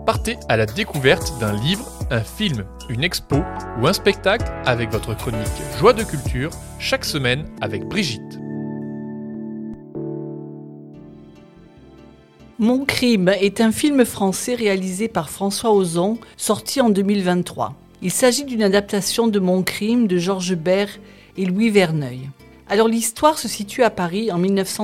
Partez à la découverte d'un livre, un film, une expo ou un spectacle avec votre chronique Joie de culture chaque semaine avec Brigitte. Mon crime est un film français réalisé par François Ozon, sorti en 2023. Il s'agit d'une adaptation de Mon crime de Georges Bert et Louis Verneuil. Alors l'histoire se situe à Paris en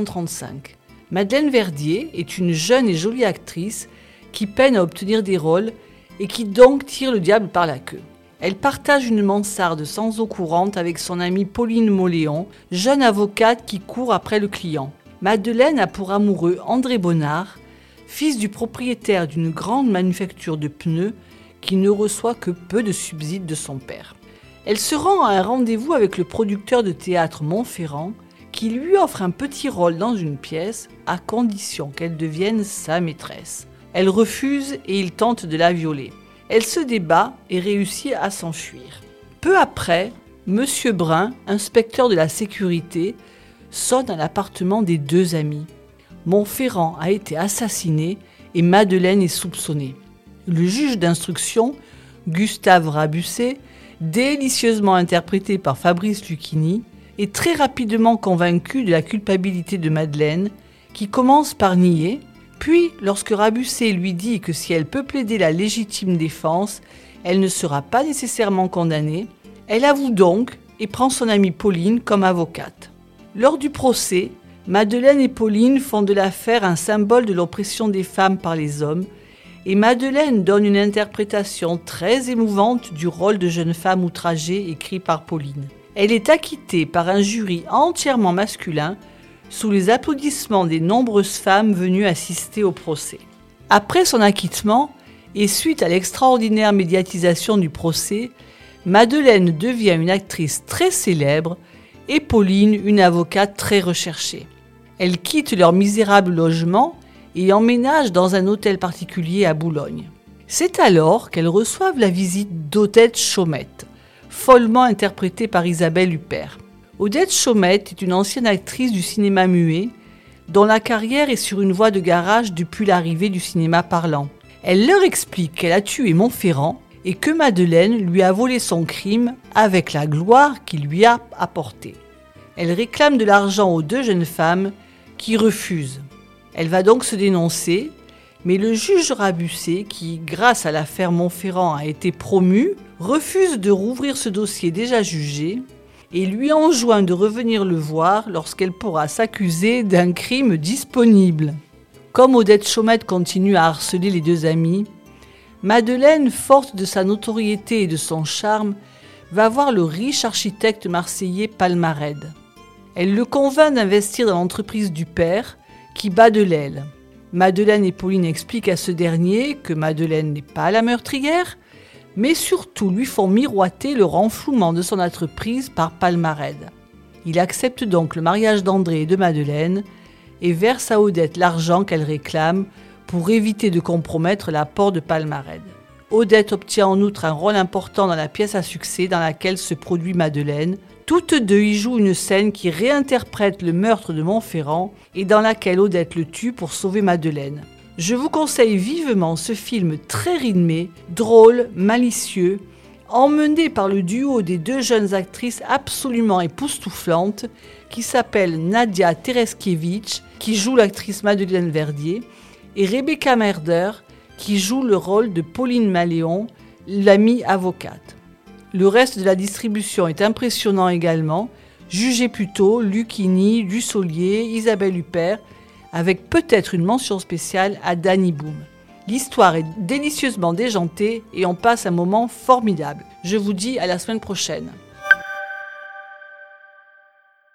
1935. Madeleine Verdier est une jeune et jolie actrice qui peine à obtenir des rôles et qui donc tire le diable par la queue. Elle partage une mansarde sans eau courante avec son amie Pauline Mauléon, jeune avocate qui court après le client. Madeleine a pour amoureux André Bonnard, fils du propriétaire d'une grande manufacture de pneus qui ne reçoit que peu de subsides de son père. Elle se rend à un rendez-vous avec le producteur de théâtre Montferrand qui lui offre un petit rôle dans une pièce à condition qu'elle devienne sa maîtresse. Elle refuse et il tente de la violer. Elle se débat et réussit à s'enfuir. Peu après, Monsieur Brun, inspecteur de la sécurité, sonne à l'appartement des deux amis. Montferrand a été assassiné et Madeleine est soupçonnée. Le juge d'instruction, Gustave Rabusset, délicieusement interprété par Fabrice Lucchini, est très rapidement convaincu de la culpabilité de Madeleine, qui commence par nier. Puis, lorsque Rabusset lui dit que si elle peut plaider la légitime défense, elle ne sera pas nécessairement condamnée, elle avoue donc et prend son amie Pauline comme avocate. Lors du procès, Madeleine et Pauline font de l'affaire un symbole de l'oppression des femmes par les hommes, et Madeleine donne une interprétation très émouvante du rôle de jeune femme outragée écrit par Pauline. Elle est acquittée par un jury entièrement masculin, sous les applaudissements des nombreuses femmes venues assister au procès. Après son acquittement, et suite à l'extraordinaire médiatisation du procès, Madeleine devient une actrice très célèbre et Pauline une avocate très recherchée. Elles quittent leur misérable logement et emménagent dans un hôtel particulier à Boulogne. C'est alors qu'elles reçoivent la visite d'Odette Chaumette, follement interprétée par Isabelle Huppert. Odette Chaumette est une ancienne actrice du cinéma muet, dont la carrière est sur une voie de garage depuis l'arrivée du cinéma parlant. Elle leur explique qu'elle a tué Montferrand et que Madeleine lui a volé son crime avec la gloire qu'il lui a apportée. Elle réclame de l'argent aux deux jeunes femmes qui refusent. Elle va donc se dénoncer, mais le juge Rabusset, qui, grâce à l'affaire Montferrand, a été promu, refuse de rouvrir ce dossier déjà jugé et lui enjoint de revenir le voir lorsqu'elle pourra s'accuser d'un crime disponible. Comme Odette Chaumette continue à harceler les deux amis, Madeleine, forte de sa notoriété et de son charme, va voir le riche architecte marseillais Palmarède. Elle le convainc d'investir dans l'entreprise du père, qui bat de l'aile. Madeleine et Pauline expliquent à ce dernier que Madeleine n'est pas la meurtrière, mais surtout lui font miroiter le renflouement de son entreprise par Palmarède. Il accepte donc le mariage d'André et de Madeleine et verse à Odette l'argent qu'elle réclame pour éviter de compromettre l'apport de Palmarède. Odette obtient en outre un rôle important dans la pièce à succès dans laquelle se produit Madeleine. Toutes deux y jouent une scène qui réinterprète le meurtre de Montferrand et dans laquelle Odette le tue pour sauver Madeleine. Je vous conseille vivement ce film très rythmé, drôle, malicieux, emmené par le duo des deux jeunes actrices absolument époustouflantes qui s'appellent Nadia Tereskevich, qui joue l'actrice Madeleine Verdier, et Rebecca Merder, qui joue le rôle de Pauline Mauléon, l'amie avocate. Le reste de la distribution est impressionnant également. Jugez plutôt Lucchini, Dussolier, Isabelle Huppert, avec peut-être une mention spéciale à Danny Boom. L'histoire est délicieusement déjantée et on passe un moment formidable. Je vous dis à la semaine prochaine.